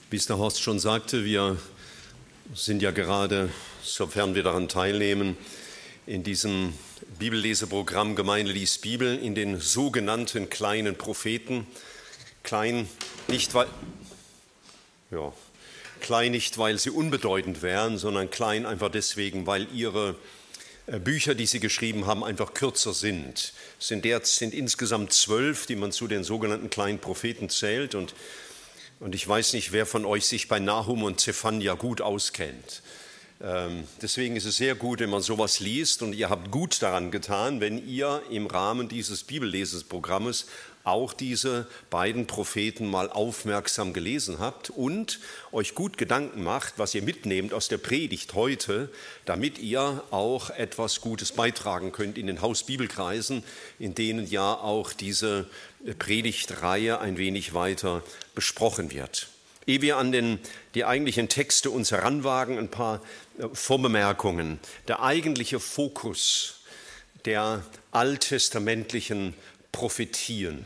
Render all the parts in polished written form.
Wie es der Horst schon sagte, wir sind ja gerade, sofern wir daran teilnehmen, in diesem Bibelleseprogramm Gemeinde liest Bibel, in den sogenannten kleinen Propheten. Klein nicht, weil sie unbedeutend wären, sondern klein einfach deswegen, weil ihre Bücher, die sie geschrieben haben, einfach kürzer sind. Es sind insgesamt 12, die man zu den sogenannten kleinen Propheten zählt. Und ich weiß nicht, wer von euch sich bei Nahum und Zephania gut auskennt. Deswegen ist es sehr gut, wenn man sowas liest. Und ihr habt gut daran getan, wenn ihr im Rahmen dieses Bibellesesprogrammes auch diese beiden Propheten mal aufmerksam gelesen habt und euch gut Gedanken macht, was ihr mitnehmt aus der Predigt heute, damit ihr auch etwas Gutes beitragen könnt in den Hausbibelkreisen, in denen ja auch diese Predigtreihe ein wenig weiter besprochen wird. Ehe wir an die eigentlichen Texte uns heranwagen, ein paar Vorbemerkungen. Der eigentliche Fokus der alttestamentlichen Prophetien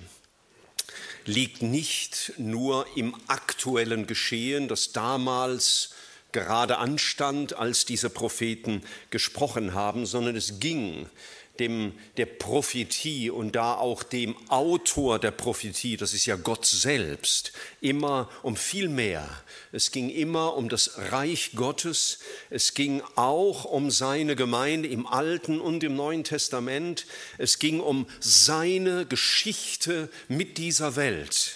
liegt nicht nur im aktuellen Geschehen, das damals gerade anstand, als diese Propheten gesprochen haben, sondern es ging der Prophetie und da auch dem Autor der Prophetie, das ist ja Gott selbst, immer um viel mehr. Es ging immer um das Reich Gottes, es ging auch um seine Gemeinde im Alten und im Neuen Testament, es ging um seine Geschichte mit dieser Welt.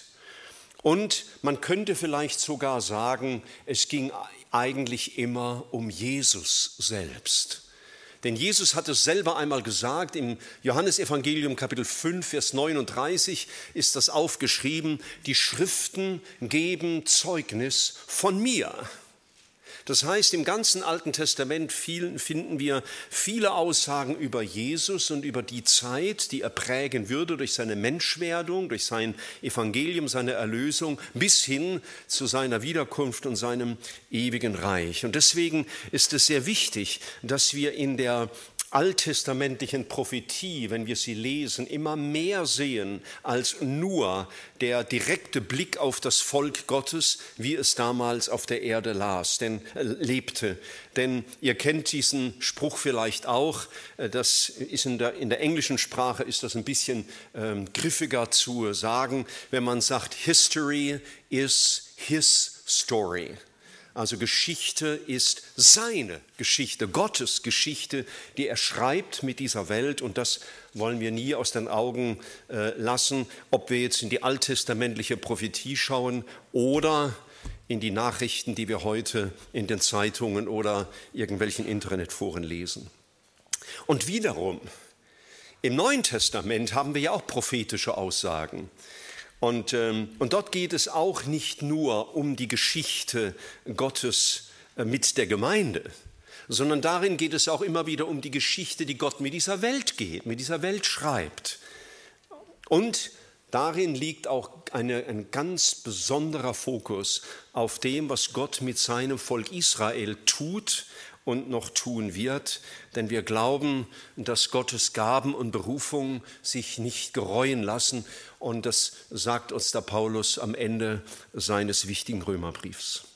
Und man könnte vielleicht sogar sagen, es ging eigentlich immer um Jesus selbst. Denn Jesus hat es selber einmal gesagt, im Johannesevangelium Kapitel 5, Vers 39 ist das aufgeschrieben, die Schriften geben Zeugnis von mir. Das heißt, im ganzen Alten Testament finden wir viele Aussagen über Jesus und über die Zeit, die er prägen würde durch seine Menschwerdung, durch sein Evangelium, seine Erlösung, bis hin zu seiner Wiederkunft und seinem ewigen Reich. Und deswegen ist es sehr wichtig, dass wir in der alttestamentlichen Prophetie, wenn wir sie lesen, immer mehr sehen als nur der direkte Blick auf das Volk Gottes, wie es damals auf der Erde lebte. Denn ihr kennt diesen Spruch vielleicht auch, das ist in der englischen Sprache ist das ein bisschen griffiger zu sagen, wenn man sagt, History is his story. Also Geschichte ist seine Geschichte, Gottes Geschichte, die er schreibt mit dieser Welt. Und das wollen wir nie aus den Augen lassen, ob wir jetzt in die alttestamentliche Prophetie schauen oder in die Nachrichten, die wir heute in den Zeitungen oder irgendwelchen Internetforen lesen. Und wiederum, im Neuen Testament haben wir ja auch prophetische Aussagen. Und dort geht es auch nicht nur um die Geschichte Gottes mit der Gemeinde, sondern darin geht es auch immer wieder um die Geschichte, die Gott mit dieser Welt mit dieser Welt schreibt. Und darin liegt auch ein ganz besonderer Fokus auf dem, was Gott mit seinem Volk Israel tut und noch tun wird, denn wir glauben, dass Gottes Gaben und Berufung sich nicht gereuen lassen und das sagt uns der Paulus am Ende seines wichtigen Römerbriefs.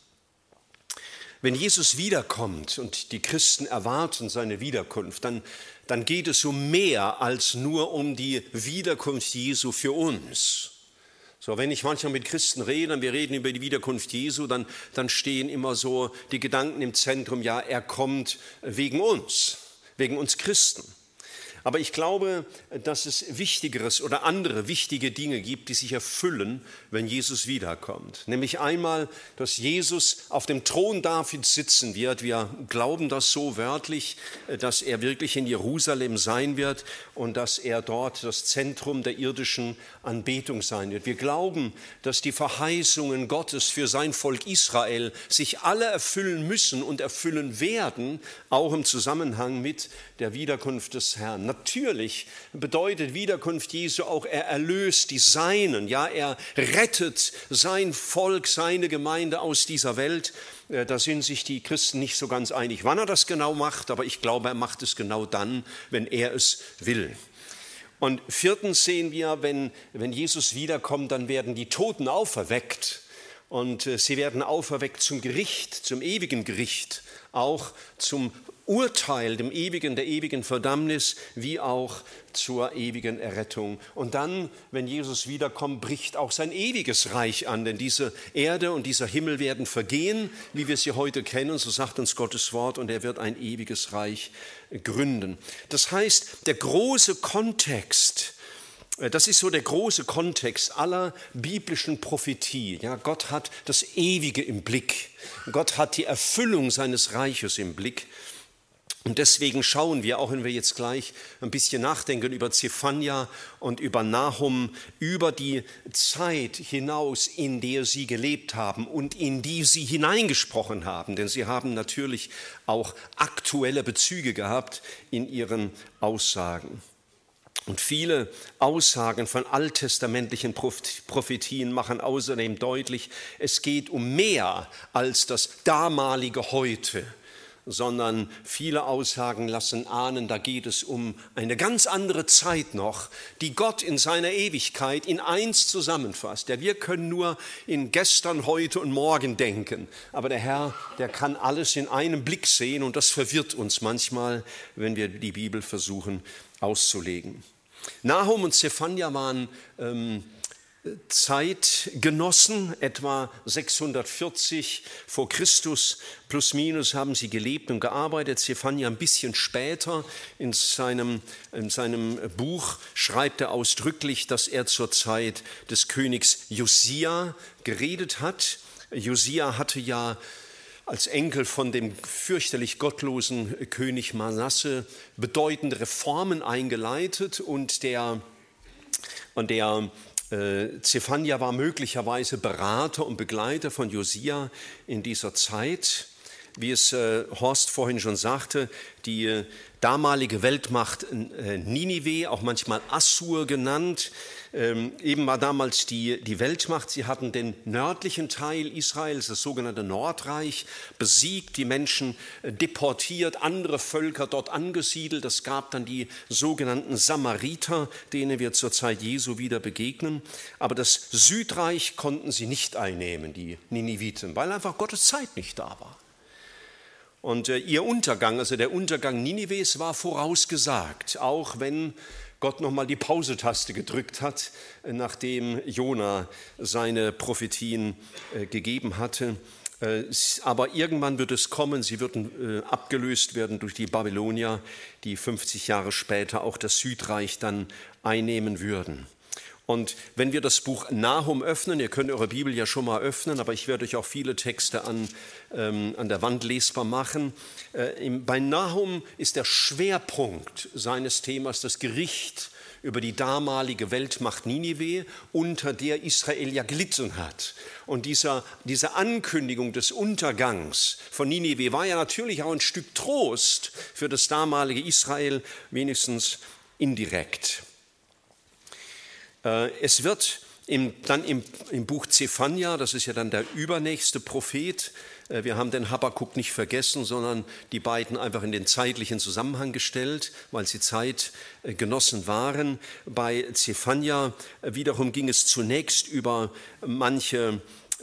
Wenn Jesus wiederkommt und die Christen erwarten seine Wiederkunft, dann geht es um mehr als nur um die Wiederkunft Jesu für uns. So, wenn ich manchmal mit Christen rede und wir reden über die Wiederkunft Jesu, dann stehen immer so die Gedanken im Zentrum, ja, er kommt wegen uns Christen. Aber ich glaube, dass es Wichtigeres oder andere wichtige Dinge gibt, die sich erfüllen, wenn Jesus wiederkommt. Nämlich einmal, dass Jesus auf dem Thron Davids sitzen wird. Wir glauben das so wörtlich, dass er wirklich in Jerusalem sein wird und dass er dort das Zentrum der irdischen Anbetung sein wird. Wir glauben, dass die Verheißungen Gottes für sein Volk Israel sich alle erfüllen müssen und erfüllen werden, auch im Zusammenhang mit der Wiederkunft des Herrn. Natürlich bedeutet Wiederkunft Jesu auch, er erlöst die Seinen, ja, er rettet sein Volk, seine Gemeinde aus dieser Welt. Da sind sich die Christen nicht so ganz einig, wann er das genau macht, aber ich glaube, er macht es genau dann, wenn er es will. Und viertens sehen wir, wenn Jesus wiederkommt, dann werden die Toten auferweckt. Und sie werden auferweckt zum Gericht, zum ewigen Gericht, auch zum Urteil, der ewigen Verdammnis, wie auch zur ewigen Errettung. Und dann, wenn Jesus wiederkommt, bricht auch sein ewiges Reich an, denn diese Erde und dieser Himmel werden vergehen, wie wir sie heute kennen, so sagt uns Gottes Wort, und er wird ein ewiges Reich gründen. Das heißt, der große Kontext, das ist so der große Kontext aller biblischen Prophetie. Ja, Gott hat das Ewige im Blick. Gott hat die Erfüllung seines Reiches im Blick. Und deswegen schauen wir, auch wenn wir jetzt gleich ein bisschen nachdenken über Zephania und über Nahum, über die Zeit hinaus, in der sie gelebt haben und in die sie hineingesprochen haben. Denn sie haben natürlich auch aktuelle Bezüge gehabt in ihren Aussagen. Und viele Aussagen von alttestamentlichen Prophetien machen außerdem deutlich, es geht um mehr als das damalige Heute, sondern viele Aussagen lassen ahnen, da geht es um eine ganz andere Zeit noch, die Gott in seiner Ewigkeit in eins zusammenfasst. Denn wir können nur in gestern, heute und morgen denken, aber der Herr, der kann alles in einem Blick sehen und das verwirrt uns manchmal, wenn wir die Bibel versuchen auszulegen. Nahum und Zephania waren Zeitgenossen, etwa 640 vor Christus, plus minus haben sie gelebt und gearbeitet. Zephania ein bisschen später in seinem Buch schreibt er ausdrücklich, dass er zur Zeit des Königs Josia geredet hat. Josia hatte ja als Enkel von dem fürchterlich gottlosen König Manasse bedeutende Reformen eingeleitet und der Zephania war möglicherweise Berater und Begleiter von Josia in dieser Zeit. Wie es Horst vorhin schon sagte, die damalige Weltmacht Ninive, auch manchmal Assur genannt, eben war damals die Weltmacht. Sie hatten den nördlichen Teil Israels, das sogenannte Nordreich, besiegt, die Menschen deportiert, andere Völker dort angesiedelt. Es gab dann die sogenannten Samariter, denen wir zur Zeit Jesu wieder begegnen. Aber das Südreich konnten sie nicht einnehmen, die Niniviten, weil einfach Gottes Zeit nicht da war. Und ihr Untergang, also der Untergang Ninives, war vorausgesagt, auch wenn Gott nochmal die Pause-Taste gedrückt hat, nachdem Jona seine Prophetien gegeben hatte. Aber irgendwann wird es kommen, sie würden abgelöst werden durch die Babylonier, die 50 Jahre später auch das Südreich dann einnehmen würden. Und wenn wir das Buch Nahum öffnen, ihr könnt eure Bibel ja schon mal öffnen, aber ich werde euch auch viele Texte an der Wand lesbar machen. Bei Nahum ist der Schwerpunkt seines Themas das Gericht über die damalige Weltmacht Ninive, unter der Israel ja gelitten hat. Und diese Ankündigung des Untergangs von Ninive war ja natürlich auch ein Stück Trost für das damalige Israel, wenigstens indirekt. Es wird dann im Buch Zephania, das ist ja dann der übernächste Prophet, wir haben den Habakuk nicht vergessen, sondern die beiden einfach in den zeitlichen Zusammenhang gestellt, weil sie Zeitgenossen waren. Bei Zephania wiederum ging es zunächst über manche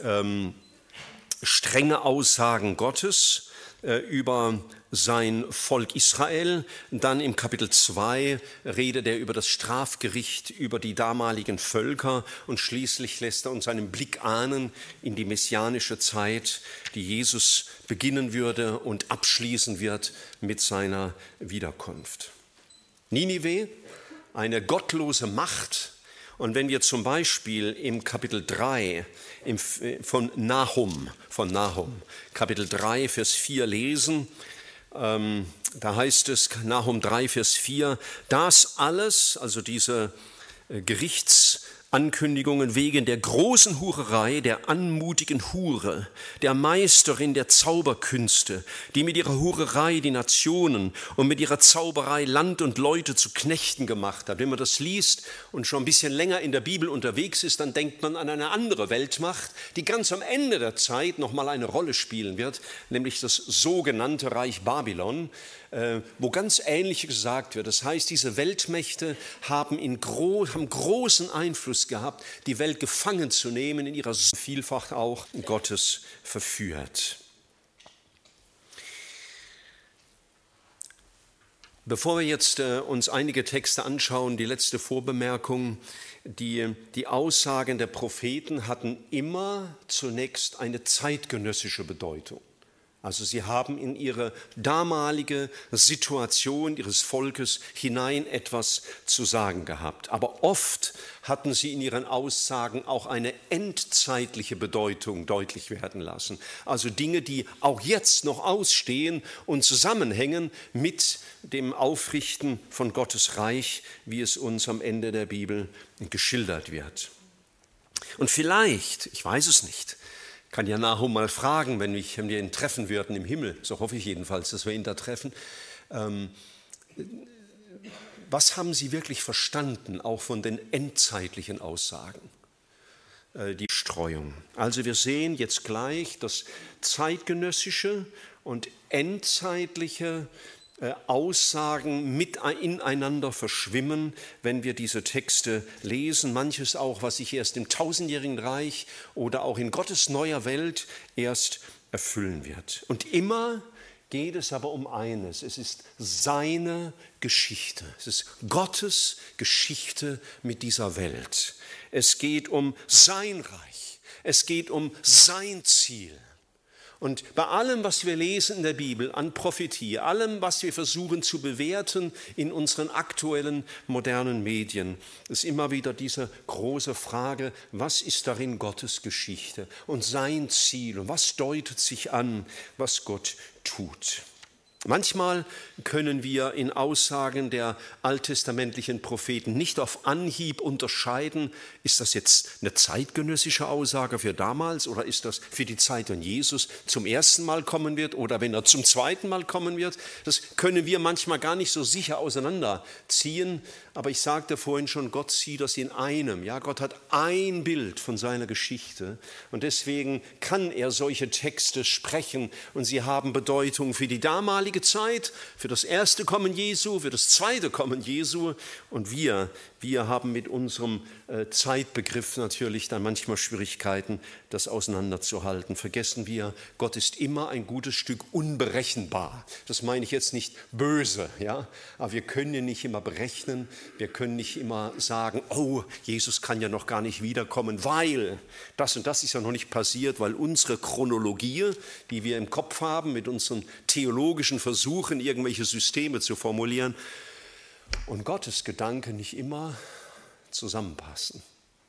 strenge Aussagen Gottes, über sein Volk Israel. Dann im Kapitel 2 redet er über das Strafgericht über die damaligen Völker und schließlich lässt er uns einen Blick ahnen in die messianische Zeit, die Jesus beginnen würde und abschließen wird mit seiner Wiederkunft. Ninive, eine gottlose Macht. Und wenn wir zum Beispiel im Kapitel 3 von Nahum, Kapitel 3, Vers 4 lesen, da heißt es, Nahum 3, Vers 4, das alles, also diese Gerichtsankündigungen wegen der großen Hurerei, der anmutigen Hure, der Meisterin der Zauberkünste, die mit ihrer Hurerei die Nationen und mit ihrer Zauberei Land und Leute zu Knechten gemacht hat. Wenn man das liest und schon ein bisschen länger in der Bibel unterwegs ist, dann denkt man an eine andere Weltmacht, die ganz am Ende der Zeit nochmal eine Rolle spielen wird, nämlich das sogenannte Reich Babylon, wo ganz Ähnliches gesagt wird. Das heißt, diese Weltmächte haben großen Einfluss Lust gehabt, die Welt gefangen zu nehmen, in ihrer Vielfalt auch Gottes verführt. Bevor wir jetzt uns einige Texte anschauen, die letzte Vorbemerkung, die Aussagen der Propheten hatten immer zunächst eine zeitgenössische Bedeutung. Also sie haben in ihre damalige Situation ihres Volkes hinein etwas zu sagen gehabt. Aber oft hatten sie in ihren Aussagen auch eine endzeitliche Bedeutung deutlich werden lassen. Also Dinge, die auch jetzt noch ausstehen und zusammenhängen mit dem Aufrichten von Gottes Reich, wie es uns am Ende der Bibel geschildert wird. Und vielleicht, ich weiß es nicht, kann ja Nahum mal fragen, wenn wir ihn treffen würden im Himmel, so hoffe ich jedenfalls, dass wir ihn da treffen, was haben Sie wirklich verstanden, auch von den endzeitlichen Aussagen, die Streuung? Also wir sehen jetzt gleich, dass zeitgenössische und endzeitliche Aussagen ineinander verschwimmen, wenn wir diese Texte lesen. Manches auch, was sich erst im tausendjährigen Reich oder auch in Gottes neuer Welt erst erfüllen wird. Und immer geht es aber um eines. Es ist seine Geschichte. Es ist Gottes Geschichte mit dieser Welt. Es geht um sein Reich. Es geht um sein Ziel. Und bei allem, was wir lesen in der Bibel an Prophetie, allem, was wir versuchen zu bewerten in unseren aktuellen modernen Medien, ist immer wieder diese große Frage, was ist darin Gottes Geschichte und sein Ziel und was deutet sich an, was Gott tut. Manchmal können wir in Aussagen der alttestamentlichen Propheten nicht auf Anhieb unterscheiden, ist das jetzt eine zeitgenössische Aussage für damals oder ist das für die Zeit, wenn Jesus zum ersten Mal kommen wird oder wenn er zum zweiten Mal kommen wird. Das können wir manchmal gar nicht so sicher auseinanderziehen, aber ich sagte vorhin schon, Gott sieht das in einem. Ja, Gott hat ein Bild von seiner Geschichte und deswegen kann er solche Texte sprechen und sie haben Bedeutung für die damalige Zeit, für das erste Kommen Jesu, für das zweite Kommen Jesu und wir haben mit unserem Zeitbegriff natürlich dann manchmal Schwierigkeiten, das auseinanderzuhalten. Vergessen wir, Gott ist immer ein gutes Stück unberechenbar. Das meine ich jetzt nicht böse, ja, aber wir können ja nicht immer berechnen, wir können nicht immer sagen, oh, Jesus kann ja noch gar nicht wiederkommen, weil das und das ist ja noch nicht passiert, weil unsere Chronologie, die wir im Kopf haben, mit unseren theologischen Versuchen, irgendwelche Systeme zu formulieren, und Gottes Gedanken nicht immer zusammenpassen.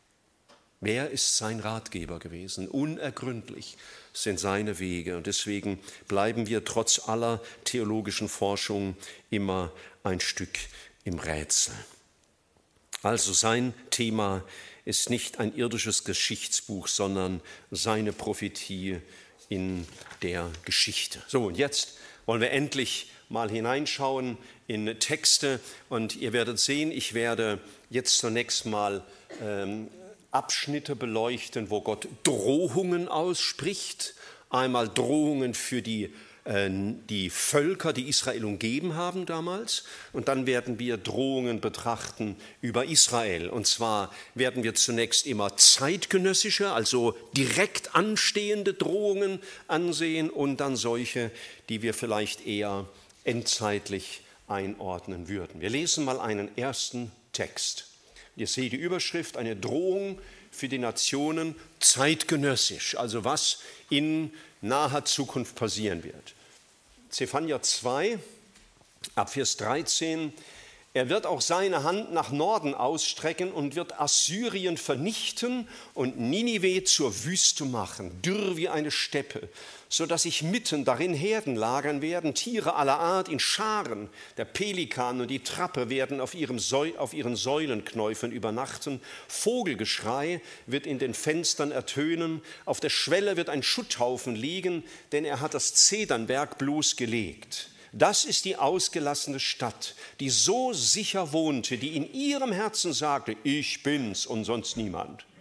Wer ist sein Ratgeber gewesen? Unergründlich sind seine Wege und deswegen bleiben wir trotz aller theologischen Forschung immer ein Stück im Rätsel. Also sein Thema ist nicht ein irdisches Geschichtsbuch, sondern seine Prophetie in der Geschichte. So, und jetzt wollen wir endlich mal hineinschauen in Texte und ihr werdet sehen, ich werde jetzt zunächst mal Abschnitte beleuchten, wo Gott Drohungen ausspricht. Einmal Drohungen für die Völker, die Israel umgeben haben damals. Und dann werden wir Drohungen betrachten über Israel. Und zwar werden wir zunächst immer zeitgenössische, also direkt anstehende Drohungen ansehen und dann solche, die wir vielleicht eher endzeitlich einordnen würden. Wir lesen mal einen ersten Text. Ihr seht die Überschrift, eine Drohung für die Nationen zeitgenössisch, also was in naher Zukunft passieren wird. Zephania 2, ab Vers 13, er wird auch seine Hand nach Norden ausstrecken und wird Assyrien vernichten und Ninive zur Wüste machen, dürr wie eine Steppe, sodass sich mitten darin Herden lagern werden, Tiere aller Art in Scharen. Der Pelikan und die Trappe werden auf ihren Säulenknäufen übernachten. Vogelgeschrei wird in den Fenstern ertönen. Auf der Schwelle wird ein Schutthaufen liegen, denn er hat das Zedernwerk bloßgelegt. Das ist die ausgelassene Stadt, die so sicher wohnte, die in ihrem Herzen sagte, ich bin's und sonst niemand.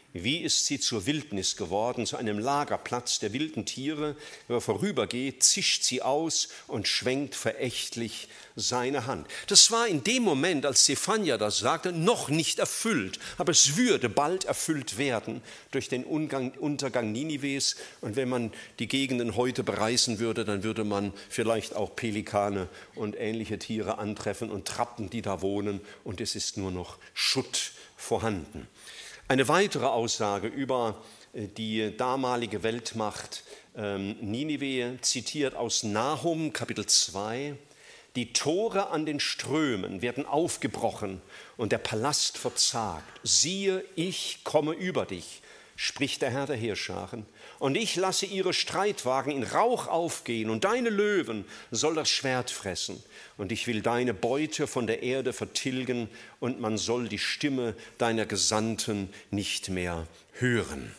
Wie ist sie zur Wildnis geworden, zu einem Lagerplatz der wilden Tiere? Wer vorübergeht, zischt sie aus und schwenkt verächtlich seine Hand. Das war in dem Moment, als Sephania das sagte, noch nicht erfüllt. Aber es würde bald erfüllt werden durch den Untergang Ninives. Und wenn man die Gegenden heute bereisen würde, dann würde man vielleicht auch Pelikane und ähnliche Tiere antreffen und Trappen, die da wohnen. Und es ist nur noch Schutt vorhanden. Eine weitere Aussage über die damalige Weltmacht Ninive zitiert aus Nahum Kapitel 2. Die Tore an den Strömen werden aufgebrochen und der Palast verzagt. Siehe, ich komme über dich, spricht der Herr der Heerscharen. Und ich lasse ihre Streitwagen in Rauch aufgehen und deine Löwen soll das Schwert fressen. Und ich will deine Beute von der Erde vertilgen und man soll die Stimme deiner Gesandten nicht mehr hören.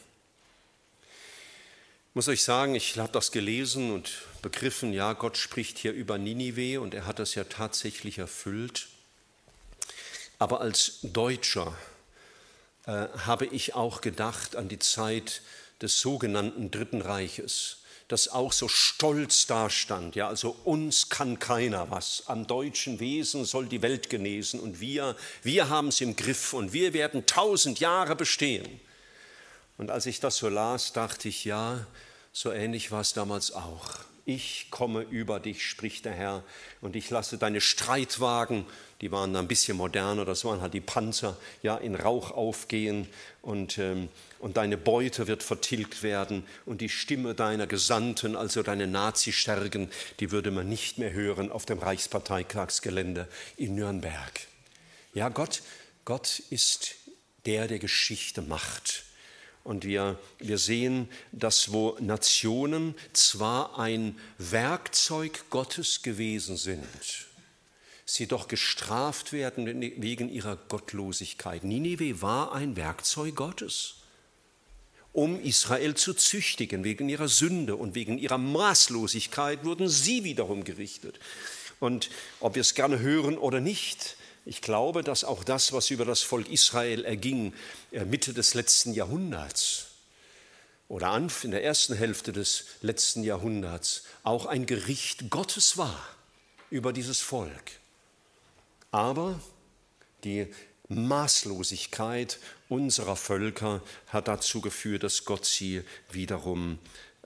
Ich muss euch sagen, ich habe das gelesen und begriffen, ja, Gott spricht hier über Ninive und er hat das ja tatsächlich erfüllt. Aber als Deutscher habe ich auch gedacht an die Zeit des sogenannten Dritten Reiches, das auch so stolz dastand, ja, also uns kann keiner was, am deutschen Wesen soll die Welt genesen und wir haben es im Griff und wir werden 1000 Jahre bestehen. Und als ich das so las, dachte ich, ja, so ähnlich war es damals auch. Ich komme über dich, spricht der Herr, und ich lasse deine Streitwagen, die waren ein bisschen moderner, das waren halt die Panzer, ja, in Rauch aufgehen und deine Beute wird vertilgt werden und die Stimme deiner Gesandten, also deine Nazischergen, die würde man nicht mehr hören auf dem Reichsparteitagsgelände in Nürnberg. Ja, Gott ist der Geschichte macht. Und wir sehen, dass wo Nationen zwar ein Werkzeug Gottes gewesen sind, sie doch gestraft werden wegen ihrer Gottlosigkeit. Ninive war ein Werkzeug Gottes, um Israel zu züchtigen. Wegen ihrer Sünde und wegen ihrer Maßlosigkeit wurden sie wiederum gerichtet. Und ob wir es gerne hören oder nicht, ich glaube, dass auch das, was über das Volk Israel erging, Mitte des letzten Jahrhunderts oder in der ersten Hälfte des letzten Jahrhunderts, auch ein Gericht Gottes war über dieses Volk. Aber die Maßlosigkeit unserer Völker hat dazu geführt, dass Gott sie wiederum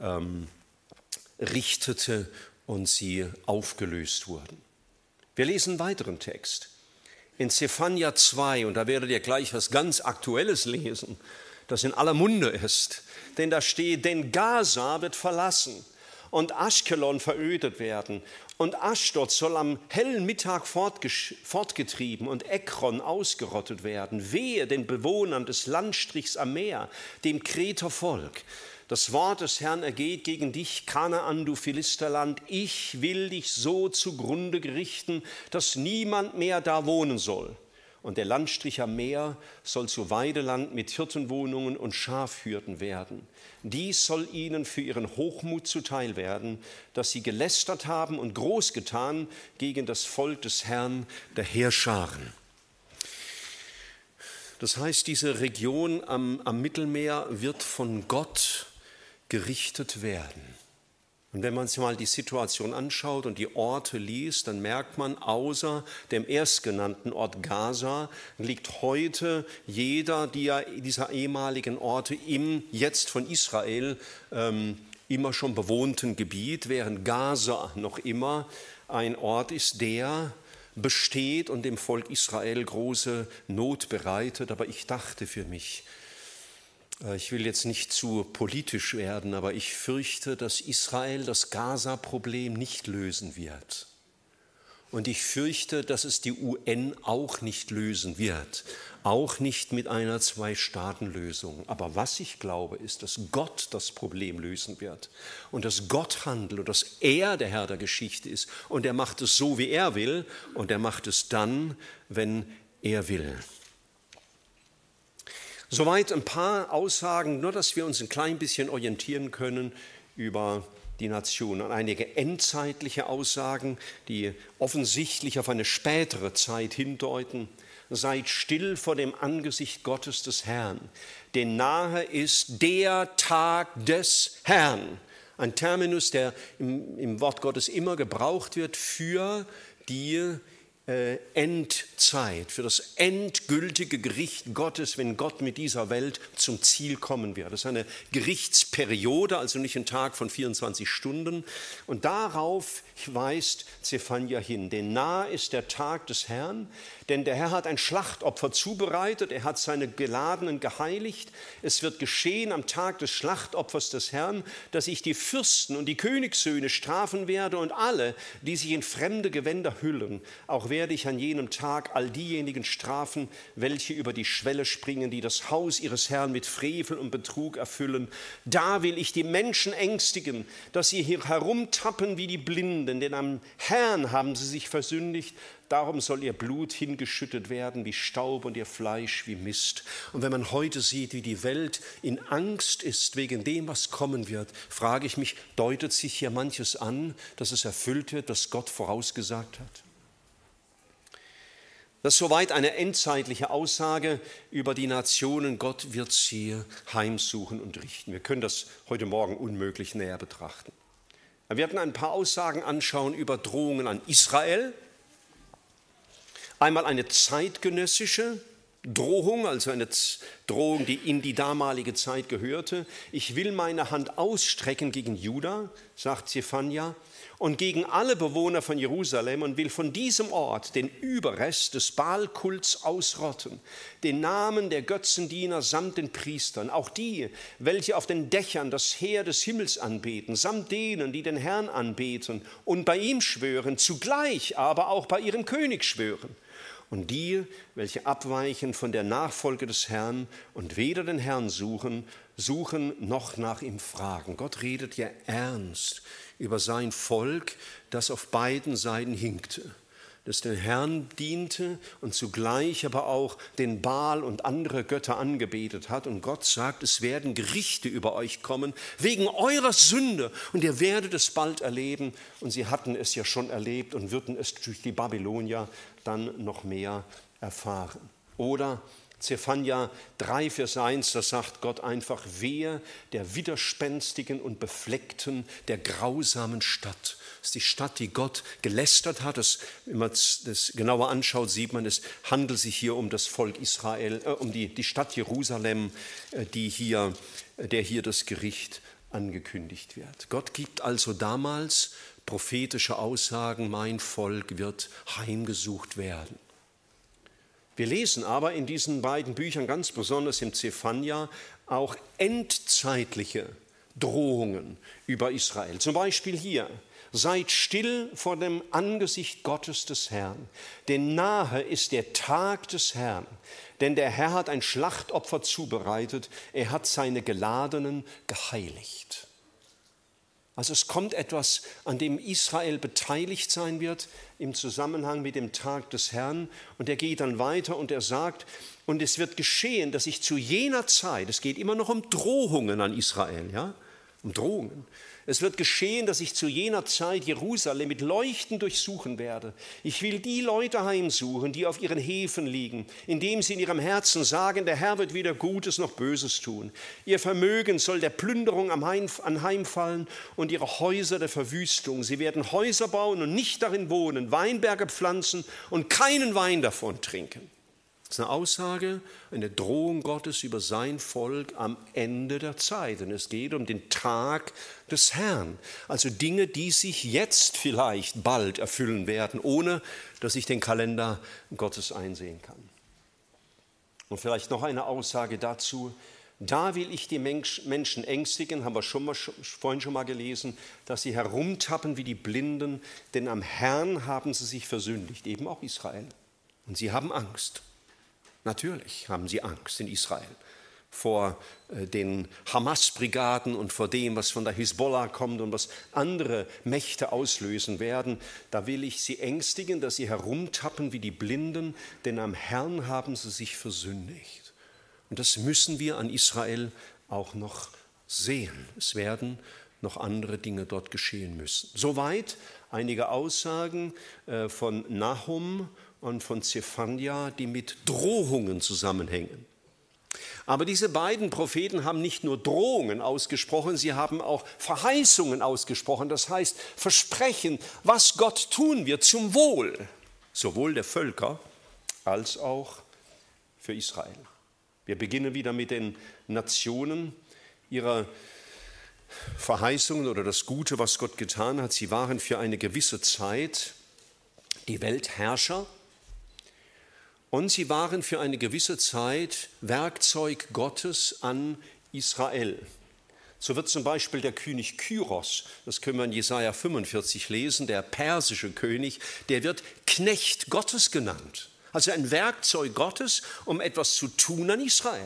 richtete und sie aufgelöst wurden. Wir lesen einen weiteren Text. In Sephania 2, und da werdet ihr gleich was ganz Aktuelles lesen, das in aller Munde ist. Denn da steht, denn Gaza wird verlassen und Aschkelon verödet werden und Aschdod soll am hellen Mittag fortgetrieben und Ekron ausgerottet werden. Wehe den Bewohnern des Landstrichs am Meer, dem Kretervolk. Das Wort des Herrn ergeht gegen dich, Kanaan, du Philisterland. Ich will dich so zugrunde richten, dass niemand mehr da wohnen soll. Und der Landstrich am Meer soll zu Weideland mit Hirtenwohnungen und Schafhürden werden. Dies soll ihnen für ihren Hochmut zuteil werden, dass sie gelästert haben und groß getan gegen das Volk des Herrn der Heerscharen. Das heißt, diese Region am Mittelmeer wird von Gott gerichtet werden. Und wenn man sich mal die Situation anschaut und die Orte liest, dann merkt man, außer dem erstgenannten Ort Gaza liegt heute jeder dieser ehemaligen Orte im jetzt von Israel immer schon bewohnten Gebiet, während Gaza noch immer ein Ort ist, der besteht und dem Volk Israel große Not bereitet. Aber ich dachte für mich, ich will jetzt nicht zu politisch werden, aber ich fürchte, dass Israel das Gaza-Problem nicht lösen wird. Und ich fürchte, dass es die UN auch nicht lösen wird, auch nicht mit einer Zwei-Staaten-Lösung. Aber was ich glaube, ist, dass Gott das Problem lösen wird und dass Gott handelt und dass er der Herr der Geschichte ist. Und er macht es so, wie er will, und er macht es dann, wenn er will. Soweit ein paar Aussagen, nur dass wir uns ein klein bisschen orientieren können über die Nation. Und einige endzeitliche Aussagen, die offensichtlich auf eine spätere Zeit hindeuten. seid still vor dem Angesicht Gottes des Herrn, denn nahe ist der Tag des Herrn. Ein Terminus, der im Wort Gottes immer gebraucht wird für die Endzeit, für das endgültige Gericht Gottes, wenn Gott mit dieser Welt zum Ziel kommen wird. Das ist eine Gerichtsperiode, also nicht ein Tag von 24 Stunden. Und darauf weist Zephania hin, denn nahe ist der Tag des Herrn, denn der Herr hat ein Schlachtopfer zubereitet, er hat seine Geladenen geheiligt. Es wird geschehen am Tag des Schlachtopfers des Herrn, dass ich die Fürsten und die Königssöhne strafen werde und alle, die sich in fremde Gewänder hüllen. Auch werde ich an jenem Tag all diejenigen strafen, welche über die Schwelle springen, die das Haus ihres Herrn mit Frevel und Betrug erfüllen. Da will ich die Menschen ängstigen, dass sie hier herumtappen wie die Blinden, denn am Herrn haben sie sich versündigt. Darum soll ihr Blut hingeschüttet werden wie Staub und ihr Fleisch wie Mist. Und wenn man heute sieht, wie die Welt in Angst ist wegen dem, was kommen wird, frage ich mich, deutet sich hier manches an, dass es erfüllt wird, das Gott vorausgesagt hat? Das ist soweit eine endzeitliche Aussage über die Nationen. Gott wird sie heimsuchen und richten. Wir können das heute Morgen unmöglich näher betrachten. Wir werden ein paar Aussagen anschauen über Drohungen an Israel. Einmal eine zeitgenössische Drohung, also eine Drohung, die in die damalige Zeit gehörte. Ich will meine Hand ausstrecken gegen Juda, sagt Zephania, und gegen alle Bewohner von Jerusalem und will von diesem Ort den Überrest des Baalkults ausrotten, den Namen der Götzendiener samt den Priestern, auch die, welche auf den Dächern das Heer des Himmels anbeten, samt denen, die den Herrn anbeten und bei ihm schwören, zugleich aber auch bei ihrem König schwören. Und die, welche abweichen von der Nachfolge des Herrn und weder den Herrn suchen noch nach ihm fragen. Gott redet ja ernst über sein Volk, das auf beiden Seiten hinkte, das den Herrn diente und zugleich aber auch den Baal und andere Götter angebetet hat. Und Gott sagt, es werden Gerichte über euch kommen wegen eurer Sünde und ihr werdet es bald erleben. Und sie hatten es ja schon erlebt und würden es durch die Babylonier dann noch mehr erfahren. Oder Zephania 3, Vers 1, da sagt Gott einfach, wehe der widerspenstigen und befleckten, der grausamen Stadt. Das ist die Stadt, die Gott gelästert hat. Wenn man das genauer anschaut, sieht man, es handelt sich hier um das Volk Israel, um die Stadt Jerusalem, der hier das Gericht angekündigt wird. Gott gibt also damals prophetische Aussagen, mein Volk wird heimgesucht werden. Wir lesen aber in diesen beiden Büchern, ganz besonders im Zephania, auch endzeitliche Drohungen über Israel. Zum Beispiel hier, seid still vor dem Angesicht Gottes des Herrn, denn nahe ist der Tag des Herrn. Denn der Herr hat ein Schlachtopfer zubereitet, er hat seine Geladenen geheiligt. Also es kommt etwas, an dem Israel beteiligt sein wird im Zusammenhang mit dem Tag des Herrn. Und er geht dann weiter und er sagt, und es wird geschehen, dass ich zu jener Zeit, es geht immer noch um Drohungen an Israel, ja, um Drohungen. Es wird geschehen, dass ich zu jener Zeit Jerusalem mit Leuchten durchsuchen werde. Ich will die Leute heimsuchen, die auf ihren Häfen liegen, indem sie in ihrem Herzen sagen, der Herr wird weder Gutes noch Böses tun. Ihr Vermögen soll der Plünderung anheimfallen und ihre Häuser der Verwüstung. Sie werden Häuser bauen und nicht darin wohnen, Weinberge pflanzen und keinen Wein davon trinken. Das ist eine Aussage, eine Drohung Gottes über sein Volk am Ende der Zeit. Und es geht um den Tag des Herrn. Also Dinge, die sich jetzt vielleicht bald erfüllen werden, ohne dass ich den Kalender Gottes einsehen kann. Und vielleicht noch eine Aussage dazu. Da will ich die Menschen ängstigen, haben wir vorhin schon mal gelesen, dass sie herumtappen wie die Blinden, denn am Herrn haben sie sich versündigt, eben auch Israel. Und sie haben Angst. Natürlich haben sie Angst in Israel vor den Hamas-Brigaden und vor dem, was von der Hisbollah kommt und was andere Mächte auslösen werden. Da will ich sie ängstigen, dass sie herumtappen wie die Blinden, denn am Herrn haben sie sich versündigt. Und das müssen wir an Israel auch noch sehen. Es werden noch andere Dinge dort geschehen müssen. Soweit einige Aussagen von Nahum und von Zephania, die mit Drohungen zusammenhängen. Aber diese beiden Propheten haben nicht nur Drohungen ausgesprochen, sie haben auch Verheißungen ausgesprochen. Das heißt, Versprechen, was Gott tun wird zum Wohl, sowohl der Völker als auch für Israel. Wir beginnen wieder mit den Nationen, ihrer Verheißungen oder das Gute, was Gott getan hat. Sie waren für eine gewisse Zeit die Weltherrscher und sie waren für eine gewisse Zeit Werkzeug Gottes an Israel. So wird zum Beispiel der König Kyros, das können wir in Jesaja 45 lesen, der persische König, der wird Knecht Gottes genannt. Also ein Werkzeug Gottes, um etwas zu tun an Israel.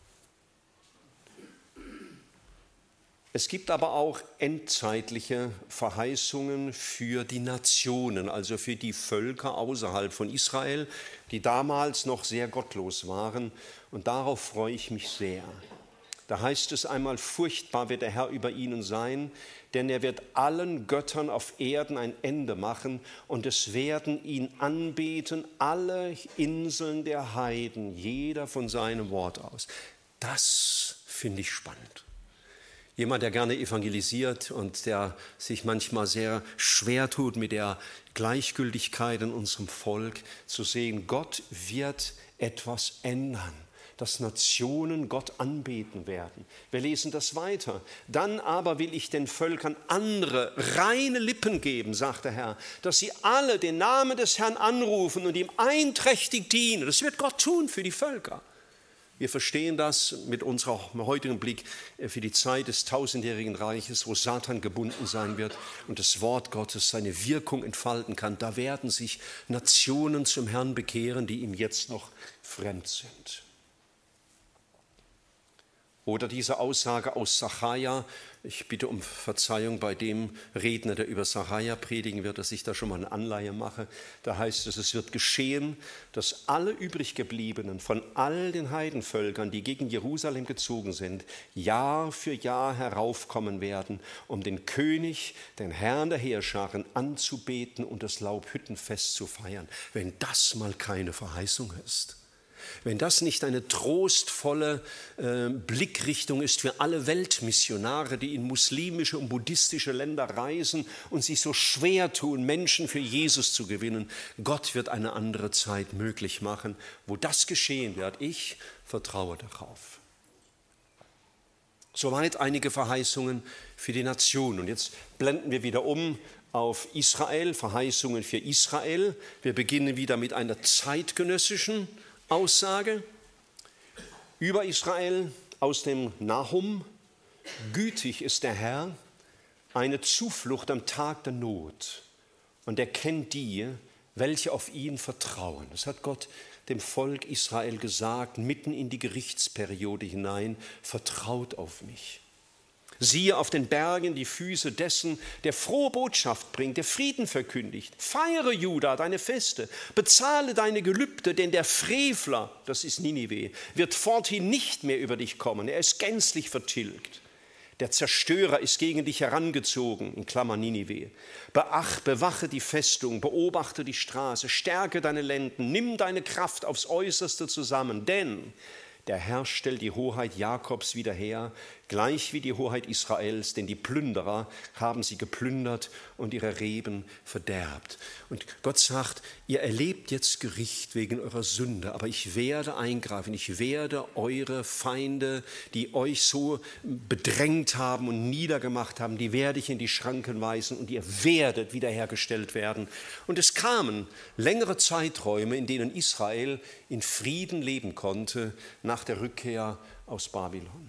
Es gibt aber auch endzeitliche Verheißungen für die Nationen, also für die Völker außerhalb von Israel, die damals noch sehr gottlos waren. Und darauf freue ich mich sehr. Da heißt es einmal, furchtbar wird der Herr über ihnen sein, denn er wird allen Göttern auf Erden ein Ende machen und es werden ihn anbeten, alle Inseln der Heiden, jeder von seinem Wort aus. Das finde ich spannend. Jemand, der gerne evangelisiert und der sich manchmal sehr schwer tut mit der Gleichgültigkeit in unserem Volk, zu sehen, Gott wird etwas ändern, dass Nationen Gott anbeten werden. Wir lesen das weiter. Dann aber will ich den Völkern andere, reine Lippen geben, sagt der Herr, dass sie alle den Namen des Herrn anrufen und ihm einträchtig dienen. Das wird Gott tun für die Völker. Wir verstehen das mit unserem heutigen Blick für die Zeit des tausendjährigen Reiches, wo Satan gebunden sein wird und das Wort Gottes seine Wirkung entfalten kann. Da werden sich Nationen zum Herrn bekehren, die ihm jetzt noch fremd sind. Oder diese Aussage aus Sacharja, ich bitte um Verzeihung bei dem Redner, der über Sacharja predigen wird, dass ich da schon mal eine Anleihe mache. Da heißt es, es wird geschehen, dass alle übriggebliebenen von all den Heidenvölkern, die gegen Jerusalem gezogen sind, Jahr für Jahr heraufkommen werden, um den König, den Herrn der Heerscharen anzubeten und das Laubhüttenfest zu feiern. Wenn das mal keine Verheißung ist. Wenn das nicht eine trostvolle Blickrichtung ist für alle Weltmissionare, die in muslimische und buddhistische Länder reisen und sich so schwer tun, Menschen für Jesus zu gewinnen, Gott wird eine andere Zeit möglich machen, wo das geschehen wird. Ich vertraue darauf. Soweit einige Verheißungen für die Nation. Und jetzt blenden wir wieder um auf Israel, Verheißungen für Israel. Wir beginnen wieder mit einer zeitgenössischen Aussage über Israel aus dem Nahum. Gütig ist der Herr, eine Zuflucht am Tag der Not. Und er kennt die, welche auf ihn vertrauen. Das hat Gott dem Volk Israel gesagt, mitten in die Gerichtsperiode hinein, vertraut auf mich. Siehe auf den Bergen die Füße dessen, der frohe Botschaft bringt, der Frieden verkündigt. Feiere, Juda, deine Feste, bezahle deine Gelübde, denn der Frevler, das ist Ninive, wird forthin nicht mehr über dich kommen. Er ist gänzlich vertilgt. Der Zerstörer ist gegen dich herangezogen, in Klammern Ninive. Bewache die Festung, beobachte die Straße, stärke deine Lenden, nimm deine Kraft aufs Äußerste zusammen, denn der Herr stellt die Hoheit Jakobs wieder her, gleich wie die Hoheit Israels, denn die Plünderer haben sie geplündert und ihre Reben verderbt. Und Gott sagt, ihr erlebt jetzt Gericht wegen eurer Sünde, aber ich werde eingreifen, ich werde eure Feinde, die euch so bedrängt haben und niedergemacht haben, die werde ich in die Schranken weisen und ihr werdet wiederhergestellt werden. Und es kamen längere Zeiträume, in denen Israel in Frieden leben konnte, nach der Rückkehr aus Babylon.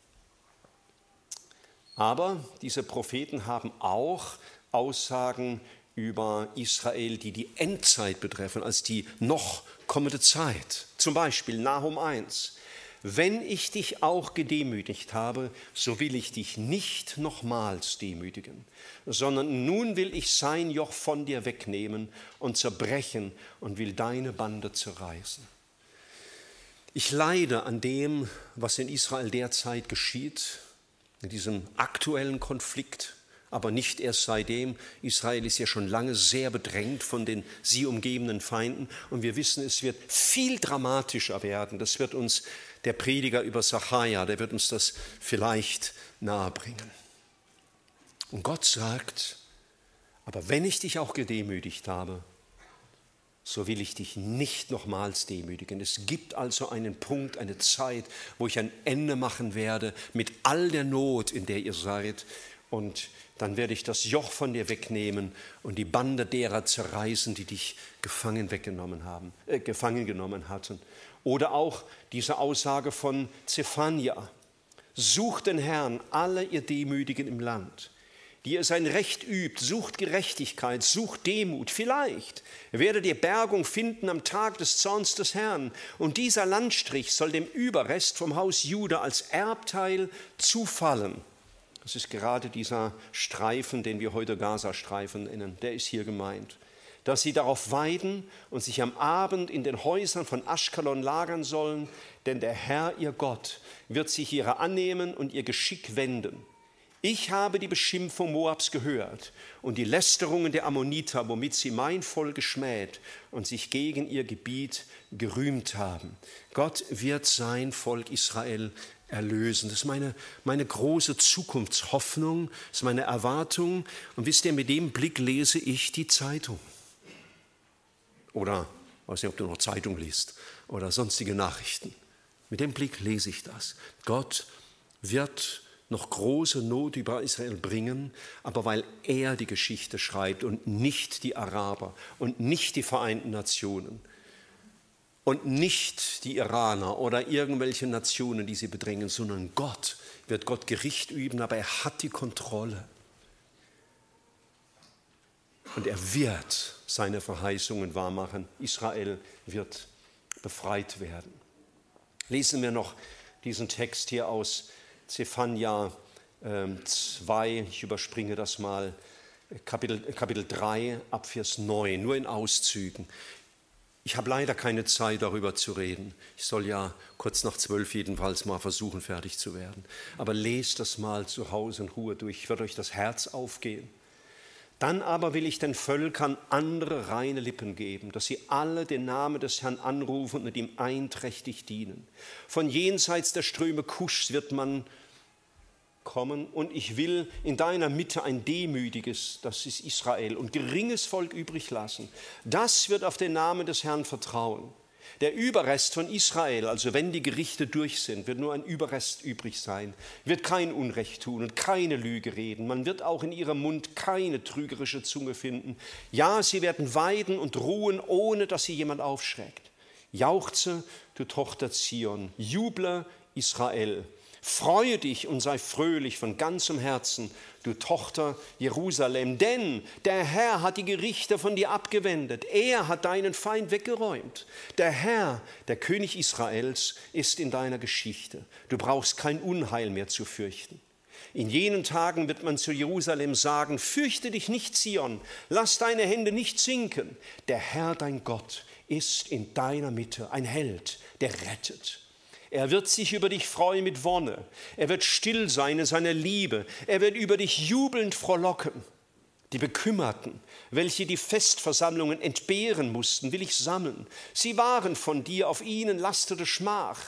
Aber diese Propheten haben auch Aussagen über Israel, die die Endzeit betreffen, als die noch kommende Zeit. Zum Beispiel Nahum 1. Wenn ich dich auch gedemütigt habe, so will ich dich nicht nochmals demütigen, sondern nun will ich sein Joch von dir wegnehmen und zerbrechen und will deine Bande zerreißen. Ich leide an dem, was in Israel derzeit geschieht, in diesem aktuellen Konflikt Aber nicht erst seitdem. Israel ist ja schon lange sehr bedrängt von den sie umgebenden Feinden. Und wir wissen, es wird viel dramatischer werden. Das wird uns der Prediger über Sacharja, der wird uns das vielleicht nahebringen. Und Gott sagt, aber wenn ich dich auch gedemütigt habe, so will ich dich nicht nochmals demütigen. Es gibt also einen Punkt, eine Zeit, wo ich ein Ende machen werde mit all der Not, in der ihr seid. Und dann werde ich das Joch von dir wegnehmen und die Bande derer zerreißen, die dich gefangen genommen hatten. Oder auch diese Aussage von Zephania: Sucht den Herrn, alle ihr Demütigen im Land, die ihr sein Recht übt, sucht Gerechtigkeit, sucht Demut. Vielleicht werdet ihr Bergung finden am Tag des Zorns des Herrn. Und dieser Landstrich soll dem Überrest vom Haus Juda als Erbteil zufallen. Das ist gerade dieser Streifen, den wir heute Gazastreifen nennen, der ist hier gemeint. Dass sie darauf weiden und sich am Abend in den Häusern von Aschkelon lagern sollen, denn der Herr, ihr Gott, wird sich ihrer annehmen und ihr Geschick wenden. Ich habe die Beschimpfung Moabs gehört und die Lästerungen der Ammoniter, womit sie mein Volk geschmäht und sich gegen ihr Gebiet gerühmt haben. Gott wird sein Volk Israel erlösen. Das ist meine große Zukunftshoffnung, das ist meine Erwartung. Und wisst ihr, mit dem Blick lese ich die Zeitung. Oder, ich weiß nicht, ob du noch Zeitung liest oder sonstige Nachrichten. Mit dem Blick lese ich das. Gott wird noch große Not über Israel bringen, aber weil er die Geschichte schreibt und nicht die Araber und nicht die Vereinten Nationen und nicht die Iraner oder irgendwelche Nationen, die sie bedrängen, sondern Gott wird Gericht üben, aber er hat die Kontrolle. Und er wird seine Verheißungen wahrmachen. Israel wird befreit werden. Lesen wir noch diesen Text hier aus Zephania 2, ich überspringe das mal, Kapitel 3, ab Vers 9, nur in Auszügen. Ich habe leider keine Zeit, darüber zu reden. Ich soll ja kurz nach 12 jedenfalls mal versuchen, fertig zu werden. Aber lest das mal zu Hause in Ruhe durch, wird euch das Herz aufgehen. Dann aber will ich den Völkern andere reine Lippen geben, dass sie alle den Namen des Herrn anrufen und ihm einträchtig dienen. Von jenseits der Ströme Kuschs wird man kommen und ich will in deiner Mitte ein demütiges, das ist Israel, und geringes Volk übrig lassen. Das wird auf den Namen des Herrn vertrauen. Der Überrest von Israel, also wenn die Gerichte durch sind, wird nur ein Überrest übrig sein, wird kein Unrecht tun und keine Lüge reden. Man wird auch in ihrem Mund keine trügerische Zunge finden. Ja, sie werden weiden und ruhen, ohne dass sie jemand aufschreckt. Jauchze, du Tochter Zion, juble Israel. Freue dich und sei fröhlich von ganzem Herzen, du Tochter Jerusalem, denn der Herr hat die Gerichte von dir abgewendet. Er hat deinen Feind weggeräumt. Der Herr, der König Israels, ist in deiner Geschichte. Du brauchst kein Unheil mehr zu fürchten. In jenen Tagen wird man zu Jerusalem sagen: Fürchte dich nicht, Zion, lass deine Hände nicht sinken. Der Herr, dein Gott, ist in deiner Mitte, ein Held, der rettet. Er wird sich über dich freuen mit Wonne. Er wird still sein in seiner Liebe. Er wird über dich jubelnd frohlocken. Die Bekümmerten, welche die Festversammlungen entbehren mussten, will ich sammeln. Sie waren von dir, auf ihnen lastete Schmach.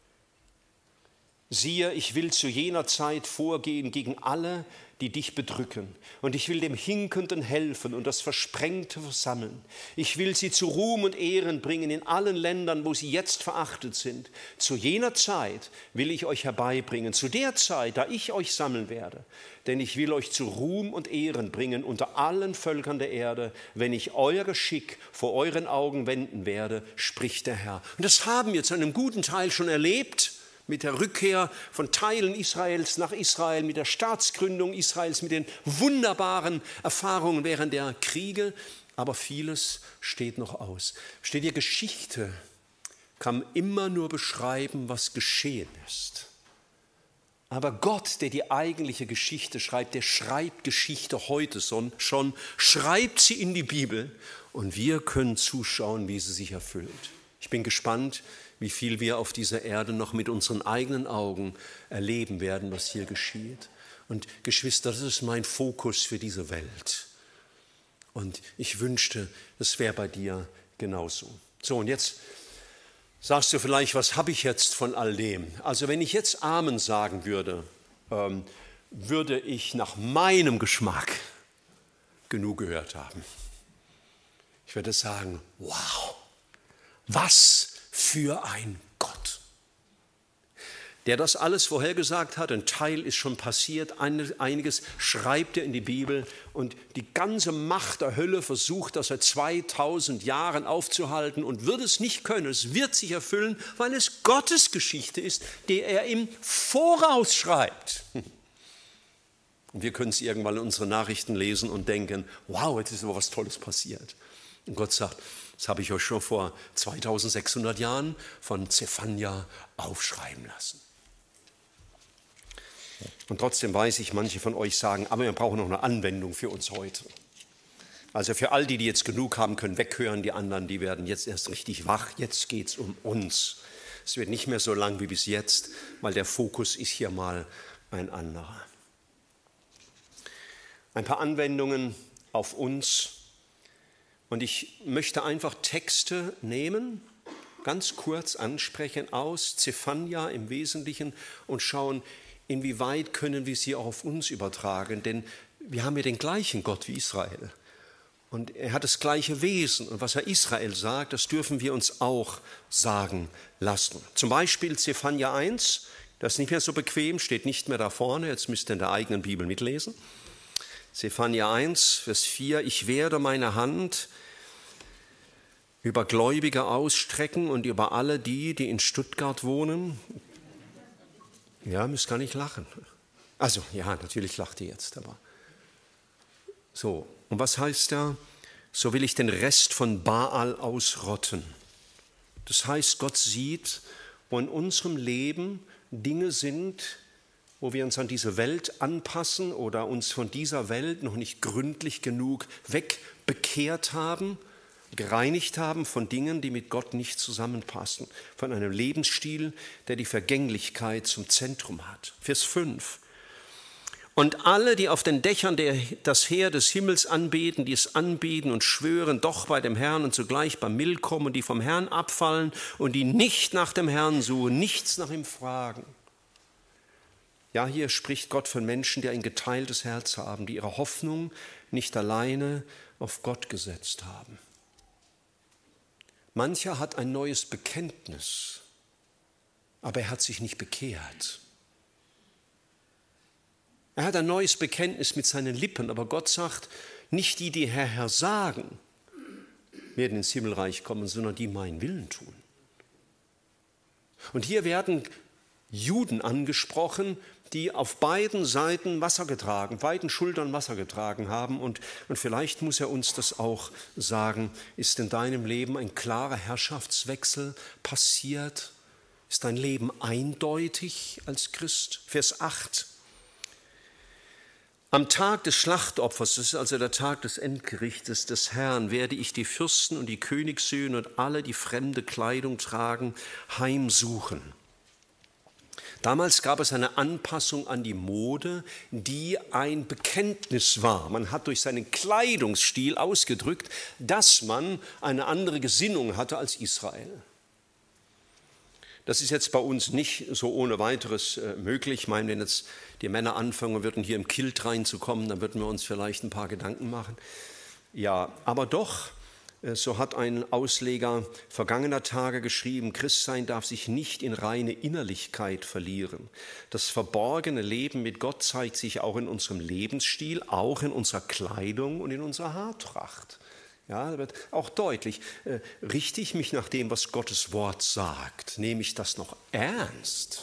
Siehe, ich will zu jener Zeit vorgehen gegen alle, die dich bedrücken. Und ich will dem Hinkenden helfen und das Versprengte versammeln. Ich will sie zu Ruhm und Ehren bringen in allen Ländern, wo sie jetzt verachtet sind. Zu jener Zeit will ich euch herbeibringen, zu der Zeit, da ich euch sammeln werde. Denn ich will euch zu Ruhm und Ehren bringen unter allen Völkern der Erde, wenn ich euer Geschick vor euren Augen wenden werde, spricht der Herr. Und das haben wir zu einem guten Teil schon erlebt, mit der Rückkehr von Teilen Israels nach Israel, mit der Staatsgründung Israels, mit den wunderbaren Erfahrungen während der Kriege. Aber vieles steht noch aus. Steht ihr, Geschichte kann immer nur beschreiben, was geschehen ist. Aber Gott, der die eigentliche Geschichte schreibt, der schreibt Geschichte heute schon, schreibt sie in die Bibel und wir können zuschauen, wie sie sich erfüllt. Ich bin gespannt, wie viel wir auf dieser Erde noch mit unseren eigenen Augen erleben werden, was hier geschieht. Und Geschwister, das ist mein Fokus für diese Welt. Und ich wünschte, das wäre bei dir genauso. So, und jetzt sagst du vielleicht, was habe ich jetzt von all dem? Also wenn ich jetzt Amen sagen würde, würde ich nach meinem Geschmack genug gehört haben. Ich würde sagen, wow, was für ein Gott, der das alles vorhergesagt hat. Ein Teil ist schon passiert, einiges schreibt er in die Bibel und die ganze Macht der Hölle versucht das seit 2000 Jahren aufzuhalten und wird es nicht können. Es wird sich erfüllen, weil es Gottes Geschichte ist, die er im Voraus schreibt. Und wir können es irgendwann in unseren Nachrichten lesen und denken, wow, jetzt ist aber was Tolles passiert. Und Gott sagt, das habe ich euch schon vor 2600 Jahren von Zephania aufschreiben lassen. Und trotzdem weiß ich, manche von euch sagen, aber wir brauchen noch eine Anwendung für uns heute. Also für all die, die jetzt genug haben, können weghören, die anderen, die werden jetzt erst richtig wach. Jetzt geht es um uns. Es wird nicht mehr so lang wie bis jetzt, weil der Fokus ist hier mal ein anderer. Ein paar Anwendungen auf uns. Und ich möchte einfach Texte nehmen, ganz kurz ansprechen aus Zephania im Wesentlichen und schauen, inwieweit können wir sie auch auf uns übertragen. Denn wir haben ja den gleichen Gott wie Israel. Und er hat das gleiche Wesen. Und was er Israel sagt, das dürfen wir uns auch sagen lassen. Zum Beispiel Zephania 1, das ist nicht mehr so bequem, steht nicht mehr da vorne. Jetzt müsst ihr in der eigenen Bibel mitlesen. Zephania 1, Vers 4, ich werde meine Hand über Gläubige ausstrecken und über alle die, die in Stuttgart wohnen. Ja, müsst gar nicht lachen. Also, ja, natürlich lacht ihr jetzt, aber so. Und was heißt da? So will ich den Rest von Baal ausrotten. Das heißt, Gott sieht, wo in unserem Leben Dinge sind, wo wir uns an diese Welt anpassen oder uns von dieser Welt noch nicht gründlich genug wegbekehrt haben, gereinigt haben von Dingen, die mit Gott nicht zusammenpassen, von einem Lebensstil, der die Vergänglichkeit zum Zentrum hat. Vers 5. Und alle, die auf den Dächern das Heer des Himmels anbeten, die es anbeten und schwören, doch bei dem Herrn und zugleich beim Mild kommen, die vom Herrn abfallen und die nicht nach dem Herrn suchen, nichts nach ihm fragen. Ja, hier spricht Gott von Menschen, die ein geteiltes Herz haben, die ihre Hoffnung nicht alleine auf Gott gesetzt haben. Mancher hat ein neues Bekenntnis, aber er hat sich nicht bekehrt. Er hat ein neues Bekenntnis mit seinen Lippen, aber Gott sagt, nicht die, die Herr, Herr sagen, werden ins Himmelreich kommen, sondern die meinen Willen tun. Und hier werden Juden angesprochen, die auf beiden Seiten Wasser getragen, beiden Schultern Wasser getragen haben. Und vielleicht muss er uns das auch sagen, ist in deinem Leben ein klarer Herrschaftswechsel passiert? Ist dein Leben eindeutig als Christ? Vers 8. Am Tag des Schlachtopfers, das ist also der Tag des Endgerichtes des Herrn, werde ich die Fürsten und die Königssöhne und alle, die fremde Kleidung tragen, heimsuchen. Damals gab es eine Anpassung an die Mode, die ein Bekenntnis war. Man hat durch seinen Kleidungsstil ausgedrückt, dass man eine andere Gesinnung hatte als Israel. Das ist jetzt bei uns nicht so ohne weiteres möglich. Ich meine, wenn jetzt die Männer anfangen würden, hier im Kilt reinzukommen, dann würden wir uns vielleicht ein paar Gedanken machen. Ja, aber doch, so hat ein Ausleger vergangener Tage geschrieben, Christsein darf sich nicht in reine Innerlichkeit verlieren. Das verborgene Leben mit Gott zeigt sich auch in unserem Lebensstil, auch in unserer Kleidung und in unserer Haartracht. Ja, da wird auch deutlich, richte ich mich nach dem, was Gottes Wort sagt? Nehme ich das noch ernst?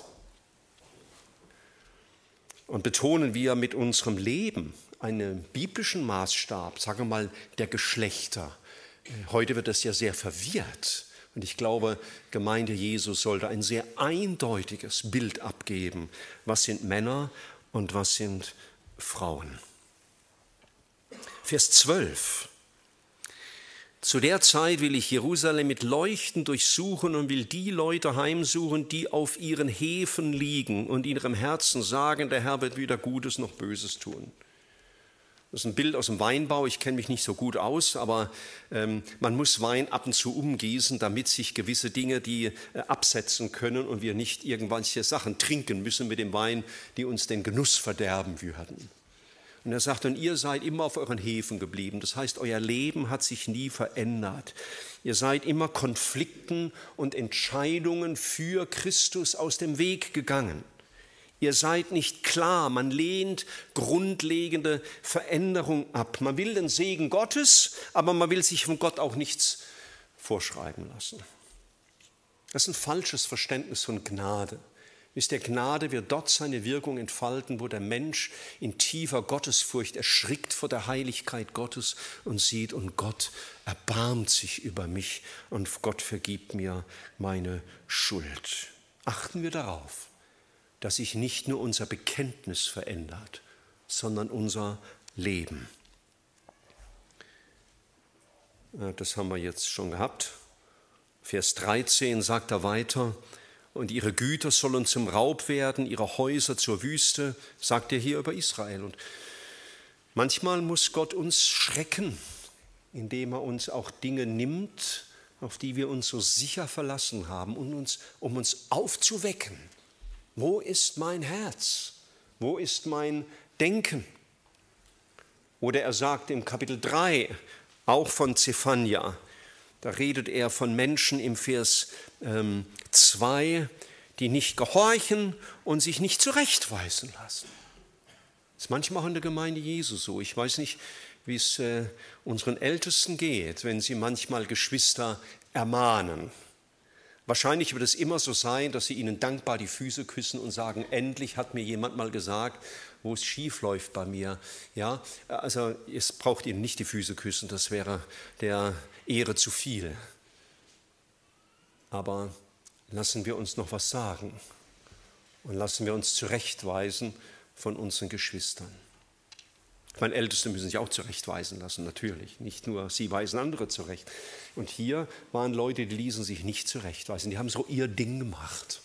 Und betonen wir mit unserem Leben einen biblischen Maßstab, sagen wir mal, der Geschlechter. Heute wird das ja sehr verwirrt. Und ich glaube, Gemeinde Jesu sollte ein sehr eindeutiges Bild abgeben. Was sind Männer und was sind Frauen? Vers 12. Zu der Zeit will ich Jerusalem mit Leuchten durchsuchen und will die Leute heimsuchen, die auf ihren Hefen liegen und in ihrem Herzen sagen, der Herr wird weder Gutes noch Böses tun. Das ist ein Bild aus dem Weinbau, ich kenne mich nicht so gut aus, aber man muss Wein ab und zu umgießen, damit sich gewisse Dinge, die absetzen können und wir nicht irgendwelche Sachen trinken müssen mit dem Wein, die uns den Genuss verderben würden. Und er sagt, und ihr seid immer auf euren Hefen geblieben. Das heißt, euer Leben hat sich nie verändert. Ihr seid immer Konflikten und Entscheidungen für Christus aus dem Weg gegangen. Ihr seid nicht klar, man lehnt grundlegende Veränderung ab. Man will den Segen Gottes, aber man will sich von Gott auch nichts vorschreiben lassen. Das ist ein falsches Verständnis von Gnade. Wisst ihr, Gnade wird dort seine Wirkung entfalten, wo der Mensch in tiefer Gottesfurcht erschrickt vor der Heiligkeit Gottes und sieht, und Gott erbarmt sich über mich und Gott vergibt mir meine Schuld. Achten wir darauf, dass sich nicht nur unser Bekenntnis verändert, sondern unser Leben. Das haben wir jetzt schon gehabt. Vers 13 sagt er weiter, und ihre Güter sollen zum Raub werden, ihre Häuser zur Wüste, sagt er hier über Israel. Und manchmal muss Gott uns schrecken, indem er uns auch Dinge nimmt, auf die wir uns so sicher verlassen haben, um uns aufzuwecken. Wo ist mein Herz? Wo ist mein Denken? Oder er sagt im Kapitel 3, auch von Zephania, da redet er von Menschen im Vers 2, die nicht gehorchen und sich nicht zurechtweisen lassen. Das ist manchmal auch in der Gemeinde Jesu so. Ich weiß nicht, wie es unseren Ältesten geht, wenn sie manchmal Geschwister ermahnen. Wahrscheinlich wird es immer so sein, dass sie ihnen dankbar die Füße küssen und sagen, endlich hat mir jemand mal gesagt, wo es schief läuft bei mir. Ja, also es braucht ihnen nicht die Füße küssen, das wäre der Ehre zu viel. Aber lassen wir uns noch was sagen und lassen wir uns zurechtweisen von unseren Geschwistern. Meine Ältesten müssen sich auch zurechtweisen lassen, natürlich. Nicht nur sie weisen andere zurecht. Und hier waren Leute, die ließen sich nicht zurechtweisen. Die haben so ihr Ding gemacht.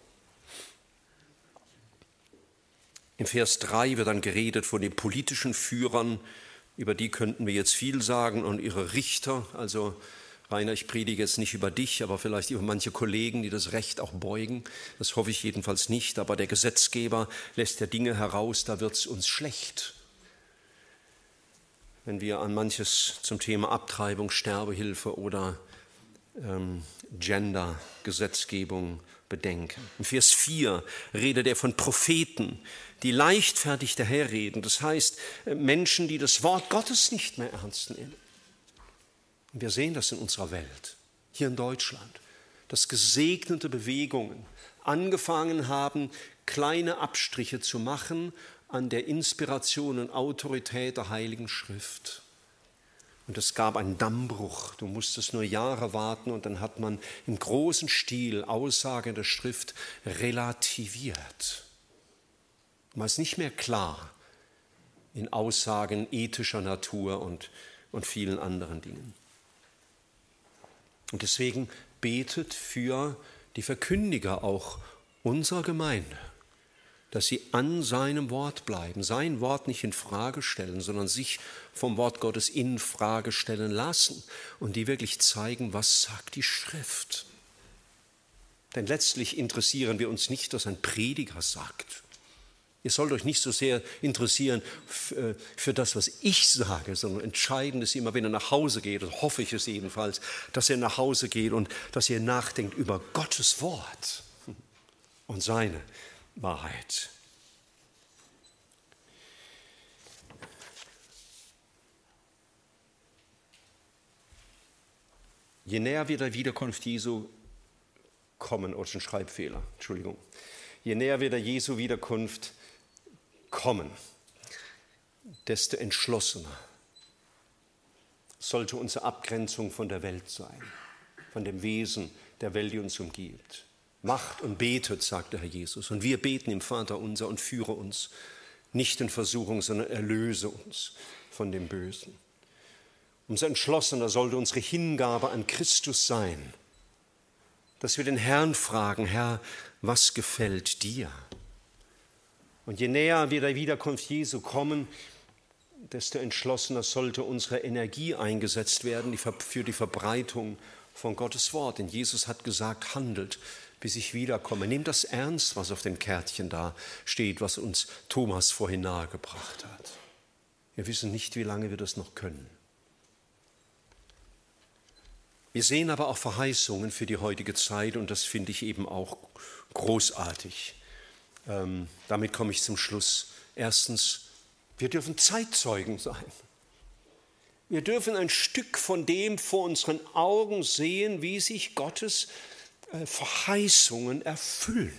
Im Vers 3 wird dann geredet von den politischen Führern, über die könnten wir jetzt viel sagen, und ihre Richter. Also Rainer, ich predige jetzt nicht über dich, aber vielleicht über manche Kollegen, die das Recht auch beugen. Das hoffe ich jedenfalls nicht. Aber der Gesetzgeber lässt ja Dinge heraus, da wird es uns schlecht. Wenn wir an manches zum Thema Abtreibung, Sterbehilfe oder Gender-Gesetzgebung bedenken. In Vers 4 redet er von Propheten, die leichtfertig daherreden. Das heißt, Menschen, die das Wort Gottes nicht mehr ernst nehmen. Und wir sehen das in unserer Welt, hier in Deutschland, dass gesegnete Bewegungen angefangen haben, kleine Abstriche zu machen an der Inspiration und Autorität der Heiligen Schrift. Und es gab einen Dammbruch. Du musstest nur Jahre warten und dann hat man im großen Stil Aussagen der Schrift relativiert. Man ist nicht mehr klar in Aussagen ethischer Natur und vielen anderen Dingen. Und deswegen betet für die Verkündiger auch unserer Gemeinde, dass sie an seinem Wort bleiben, sein Wort nicht in Frage stellen, sondern sich vom Wort Gottes in Frage stellen lassen und die wirklich zeigen, was sagt die Schrift. Denn letztlich interessieren wir uns nicht, was ein Prediger sagt. Ihr sollt euch nicht so sehr interessieren für das, was ich sage, sondern entscheidend ist immer, wenn ihr nach Hause geht, und hoffe ich es jedenfalls, dass ihr nach Hause geht und dass ihr nachdenkt über Gottes Wort und seine Wahrheit. Je näher wir der Wiederkunft Jesu kommen, oder ein Schreibfehler, Entschuldigung. Je näher wir der Jesu Wiederkunft kommen, desto entschlossener sollte unsere Abgrenzung von der Welt sein, von dem Wesen der Welt, die uns umgibt. Macht und betet, sagt der Herr Jesus. Und wir beten im Vater unser und führe uns nicht in Versuchung, sondern erlöse uns von dem Bösen. umso entschlossener sollte unsere Hingabe an Christus sein, dass wir den Herrn fragen: Herr, was gefällt dir? Und je näher wir der Wiederkunft Jesu kommen, desto entschlossener sollte unsere Energie eingesetzt werden für die Verbreitung von Gottes Wort. Denn Jesus hat gesagt: handelt, bis ich wiederkomme. Nehmt das ernst, was auf den Kärtchen da steht, was uns Thomas vorhin nahegebracht hat. Wir wissen nicht, wie lange wir das noch können. Wir sehen aber auch Verheißungen für die heutige Zeit, und das finde ich eben auch großartig. Damit komme ich zum Schluss. Erstens, wir dürfen Zeitzeugen sein. Wir dürfen ein Stück von dem vor unseren Augen sehen, wie sich Gottes Verheißungen erfüllen.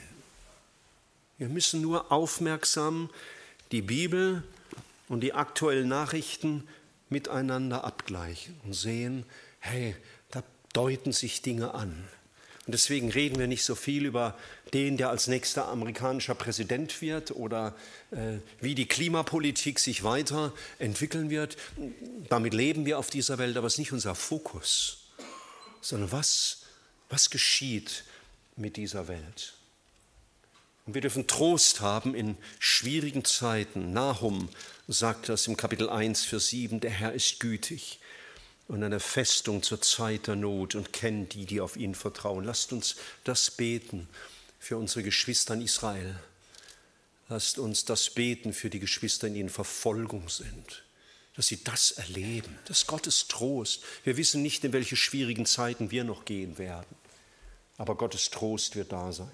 Wir müssen nur aufmerksam die Bibel und die aktuellen Nachrichten miteinander abgleichen und sehen: hey, da deuten sich Dinge an. Und deswegen reden wir nicht so viel über den, der als nächster amerikanischer Präsident wird, oder wie die Klimapolitik sich weiterentwickeln wird. Damit leben wir auf dieser Welt, aber es ist nicht unser Fokus, sondern was geschieht mit dieser Welt. Und wir dürfen Trost haben in schwierigen Zeiten. Nahum sagt das im Kapitel 1, Vers 7, der Herr ist gütig und eine Festung zur Zeit der Not und kennt die, die auf ihn vertrauen. Lasst uns das beten für unsere Geschwister in Israel. Lasst uns das beten für die Geschwister, die in Verfolgung sind, dass sie das erleben, dass Gottes Trost. Wir wissen nicht, in welche schwierigen Zeiten wir noch gehen werden, aber Gottes Trost wird da sein.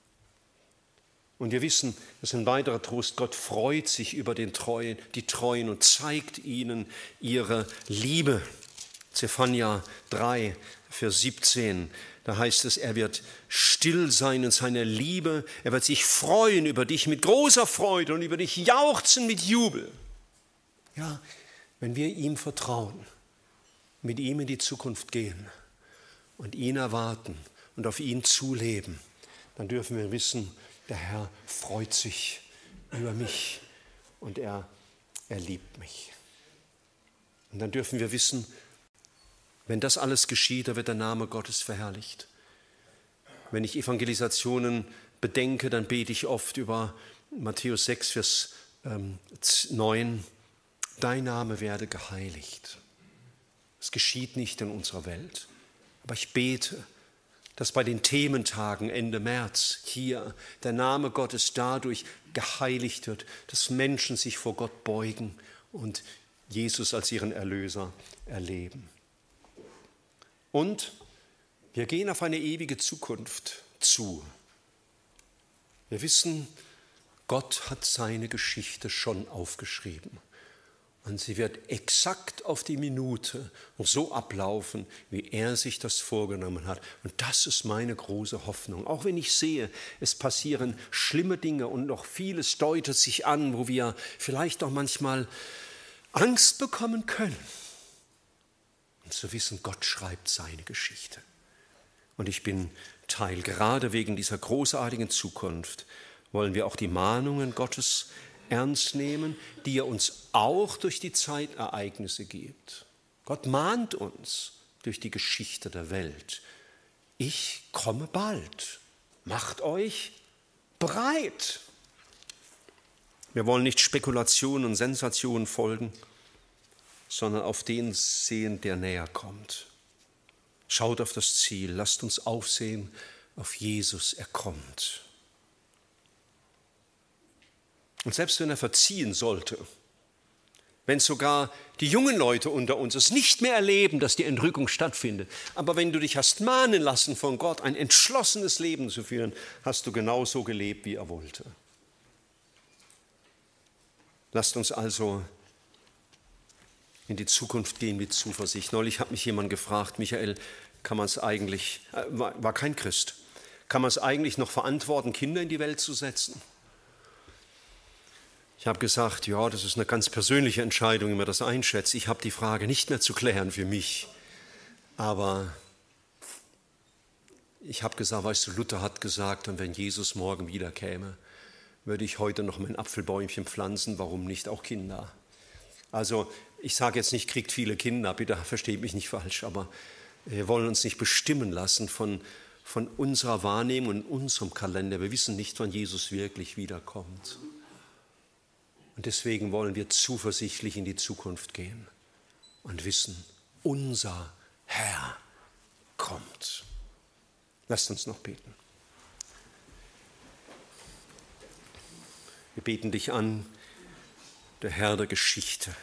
Und wir wissen, das ist ein weiterer Trost: Gott freut sich über die Treuen und zeigt ihnen ihre Liebe. Zephania 3, Vers 17, da heißt es, er wird still sein in seiner Liebe, er wird sich freuen über dich mit großer Freude und über dich jauchzen mit Jubel. Ja, wenn wir ihm vertrauen, mit ihm in die Zukunft gehen und ihn erwarten und auf ihn zuleben, dann dürfen wir wissen, der Herr freut sich über mich und er liebt mich. Und dann dürfen wir wissen, wenn das alles geschieht, da wird der Name Gottes verherrlicht. Wenn ich Evangelisationen bedenke, dann bete ich oft über Matthäus 6, Vers 9, dein Name werde geheiligt. Das geschieht nicht in unserer Welt. Aber ich bete, dass bei den Thementagen Ende März hier der Name Gottes dadurch geheiligt wird, dass Menschen sich vor Gott beugen und Jesus als ihren Erlöser erleben. Und wir gehen auf eine ewige Zukunft zu. Wir wissen, Gott hat seine Geschichte schon aufgeschrieben. Und sie wird exakt auf die Minute so ablaufen, wie er sich das vorgenommen hat. Und das ist meine große Hoffnung. Auch wenn ich sehe, es passieren schlimme Dinge und noch vieles deutet sich an, wo wir vielleicht auch manchmal Angst bekommen können. Und zu wissen, Gott schreibt seine Geschichte. Und ich bin Teil, gerade wegen dieser großartigen Zukunft, wollen wir auch die Mahnungen Gottes ernst nehmen, die er uns auch durch die Zeitereignisse gibt. Gott mahnt uns durch die Geschichte der Welt. Ich komme bald. Macht euch bereit. Wir wollen nicht Spekulationen und Sensationen folgen, sondern auf den sehen, der näher kommt. Schaut auf das Ziel, lasst uns aufsehen auf Jesus, er kommt. Und selbst wenn er verziehen sollte, wenn sogar die jungen Leute unter uns es nicht mehr erleben, dass die Entrückung stattfindet, aber wenn du dich hast mahnen lassen von Gott, ein entschlossenes Leben zu führen, hast du genauso gelebt, wie er wollte. Lasst uns also in die Zukunft gehen mit Zuversicht. Neulich hat mich jemand gefragt: Michael, kann man es eigentlich, war kein Christ, kann man es eigentlich noch verantworten, Kinder in die Welt zu setzen? Ich habe gesagt, ja, das ist eine ganz persönliche Entscheidung, wie man das einschätzt. Ich habe die Frage nicht mehr zu klären für mich. Aber ich habe gesagt, weißt du, Luther hat gesagt, und wenn Jesus morgen wieder käme, würde ich heute noch mein Apfelbäumchen pflanzen, warum nicht auch Kinder? Also Ich sage jetzt nicht, kriegt viele Kinder, bitte versteht mich nicht falsch, aber wir wollen uns nicht bestimmen lassen von unserer Wahrnehmung und unserem Kalender. Wir wissen nicht, wann Jesus wirklich wiederkommt. Und deswegen wollen wir zuversichtlich in die Zukunft gehen und wissen, unser Herr kommt. Lasst uns noch beten. Wir beten dich an, der Herr der Geschichte.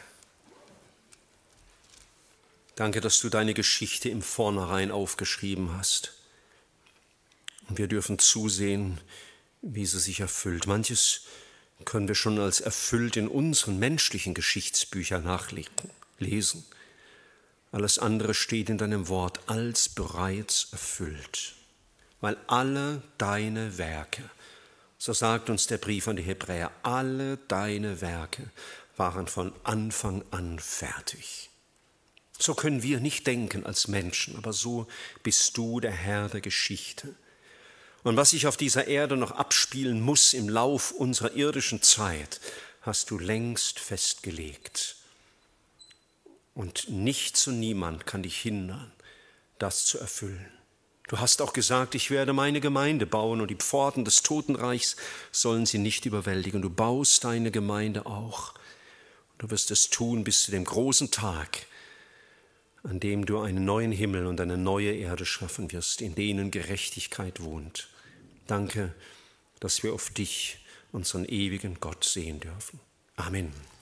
Danke, dass du deine Geschichte im Vornherein aufgeschrieben hast. Und wir dürfen zusehen, wie sie sich erfüllt. Manches können wir schon als erfüllt in unseren menschlichen Geschichtsbüchern nachlesen. Alles andere steht in deinem Wort als bereits erfüllt. Weil alle deine Werke, so sagt uns der Brief an die Hebräer, alle deine Werke waren von Anfang an fertig. So können wir nicht denken als Menschen, aber so bist du der Herr der Geschichte. Und was sich auf dieser Erde noch abspielen muss im Lauf unserer irdischen Zeit, hast du längst festgelegt. Und nichts und niemand kann dich hindern, das zu erfüllen. Du hast auch gesagt, ich werde meine Gemeinde bauen und die Pforten des Totenreichs sollen sie nicht überwältigen. Du baust deine Gemeinde auch. Du wirst es tun bis zu dem großen Tag, an dem du einen neuen Himmel und eine neue Erde schaffen wirst, in denen Gerechtigkeit wohnt. Danke, dass wir auf dich, unseren ewigen Gott, sehen dürfen. Amen.